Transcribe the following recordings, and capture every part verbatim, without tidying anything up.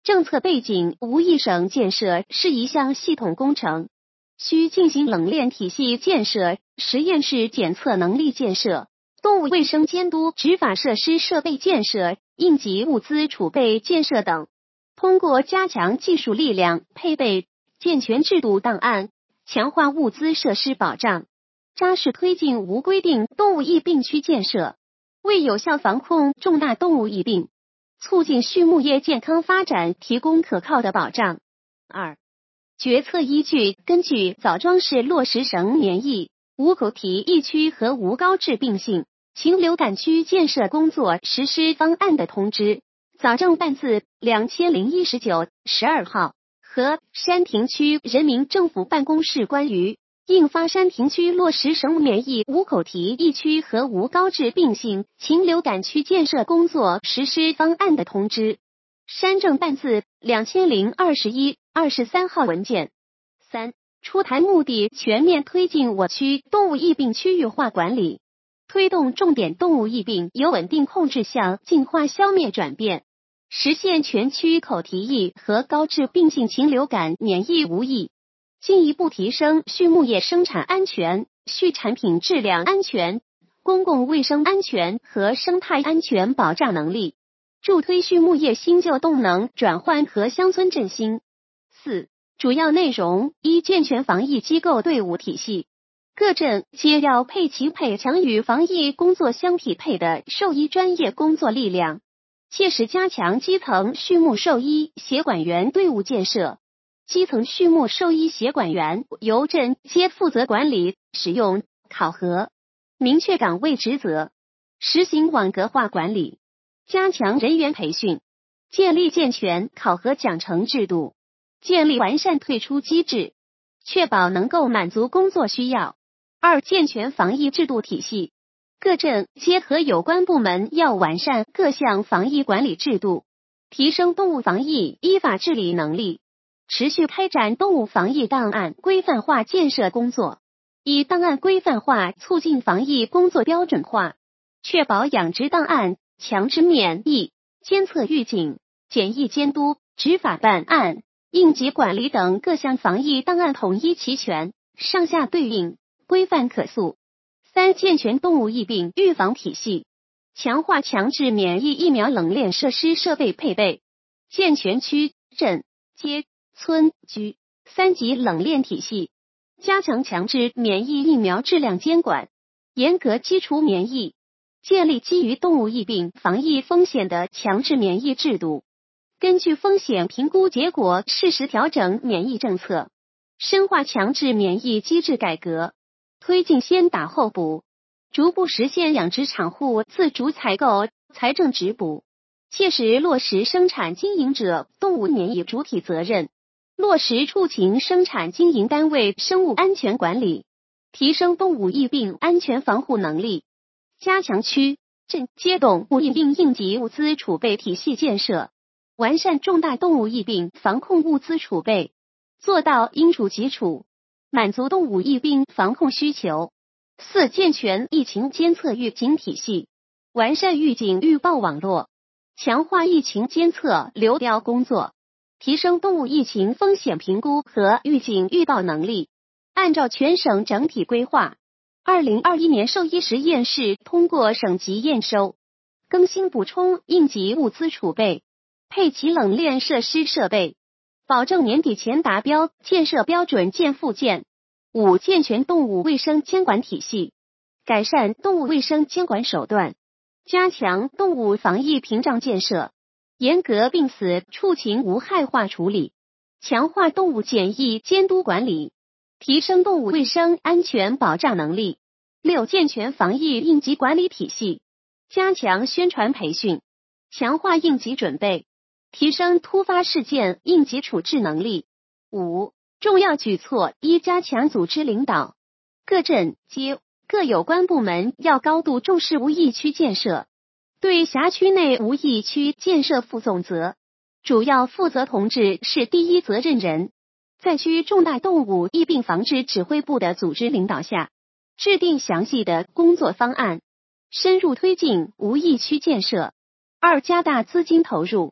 政策背景，无一省建设是一项系统工程，需进行冷链体系建设、实验室检测能力建设、动物卫生监督执法设施设备建设、应急物资储备建设等。通过加强技术力量配备、健全制度档案，强化物资设施保障，扎实推进无规定动物疫病区建设，为有效防控重大动物疫病，促进畜牧业健康发展提供可靠的保障。二、决策依据根据枣庄市落实省免疫、无口蹄疫区和无高致病性禽流感区建设工作实施方案的通知，枣政办字两千零一十九十二号和山亭区人民政府办公室关于印发山亭区落实省免疫无口蹄疫区和无高致病性禽流感区建设工作实施方案的通知，山政办字两千零二十一二十三号文件。三、出台目的全面推进我区动物疫病区域化管理，推动重点动物疫病由稳定控制向进化消灭转变，实现全区口蹄疫和高致病性禽流感免疫无疫，进一步提升畜牧业生产安全、畜产品质量安全、公共卫生安全和生态安全保障能力，助推畜牧业新旧动能转换和乡村振兴。四、主要内容：一、健全防疫机构队伍体系，各镇皆要配齐配强与防疫工作相匹配的兽医专业工作力量，切实加强基层畜牧兽医协管员队伍建设。基层畜牧兽医协管员由镇皆负责管理、使用、考核，明确岗位职责，实行网格化管理，加强人员培训，建立健全考核奖惩制度，建立完善退出机制，确保能够满足工作需要。二、健全防疫制度体系，各镇皆和有关部门要完善各项防疫管理制度，提升动物防疫依法治理能力，持续开展动物防疫档案规范化建设工作，以档案规范化促进防疫工作标准化，确保养殖档案、强制免疫、监测预警、检疫监督、执法办案、应急管理等各项防疫档案统一齐全，上下对应，规范可溯。三、健全动物疫病预防体系，强化强制免疫疫苗冷链设施设备配备，健全区、镇、街、村、居三级冷链体系，加强强制免疫疫苗质量监管，严格基础免疫，建立基于动物疫病防疫风险的强制免疫制度，根据风险评估结果适时调整免疫政策，深化强制免疫机制改革，推进先打后补，逐步实现养殖场户自主采购、财政直补，切实落实生产经营者动物免疫主体责任，落实畜禽生产经营单位生物安全管理，提升动物疫病安全防护能力，加强区、镇、街动物疫病应急物资储备体系建设，完善重大动物疫病防控物资储备，做到应处即处，满足动物疫病防控需求。四、健全疫情监测预警体系，完善预警预报网络，强化疫情监测流调工作，提升动物疫情风险评估和预警预报能力。按照全省整体规划，二零二一年兽医实验室通过省级验收，更新补充应急物资储备，配齐冷链设施设备，保证年底前达标建设标准建复建。五、健全动物卫生监管体系，改善动物卫生监管手段，加强动物防疫屏障建设，严格病死畜禽无害化处理，强化动物检疫监督管理，提升动物卫生安全保障能力。六、健全防疫应急管理体系，加强宣传培训，强化应急准备，提升突发事件应急处置能力。五、重要举措一、加强组织领导，各镇街各有关部门要高度重视无疫区建设，对辖区内无疫区建设负总责，主要负责同志是第一责任人，在区重大动物疫病防治指挥部的组织领导下，制定详细的工作方案，深入推进无疫区建设。二、加大资金投入，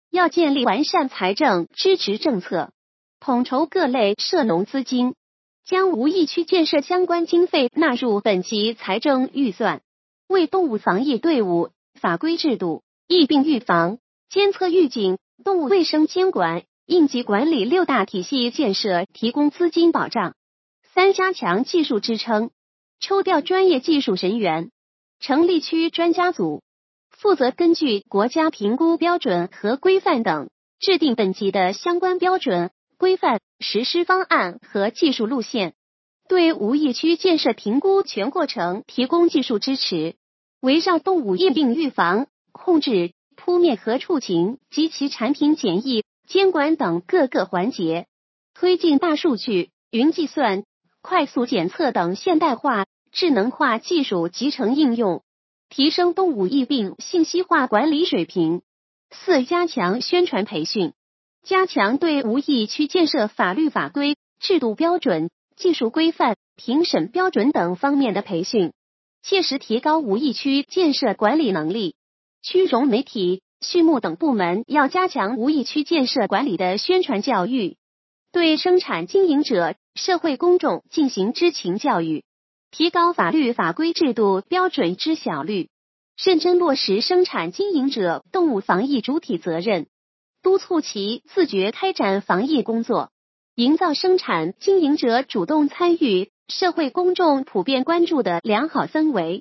要建立完善财政支持政策，统筹各类涉农资金，将无疫区建设相关经费纳入本级财政预算，为动物防疫队伍、法规制度、疫病预防、监测预警、动物卫生监管、应急管理六大体系建设提供资金保障。三、加强技术支撑，抽调专业技术人员，成立区专家组，负责根据国家评估标准和规范等，制定本级的相关标准、规范、实施方案和技术路线，对无疫区建设评估全过程提供技术支持，围绕动物疫病预防、控制、扑灭和畜禽及其产品检疫、监管等各个环节，推进大数据、云计算、快速检测等现代化、智能化技术集成应用，提升动物疫病信息化管理水平。四、加强宣传培训，加强对无疫区建设法律法规、制度标准、技术规范、评审标准等方面的培训，切实提高无疫区建设管理能力。区容媒体、畜牧等部门要加强无疫区建设管理的宣传教育，对生产经营者、社会公众进行知情教育，提高法律法规制度标准知晓率，认真落实生产经营者动物防疫主体责任，督促其自觉开展防疫工作，营造生产经营者主动参与、社会公众普遍关注的良好氛围。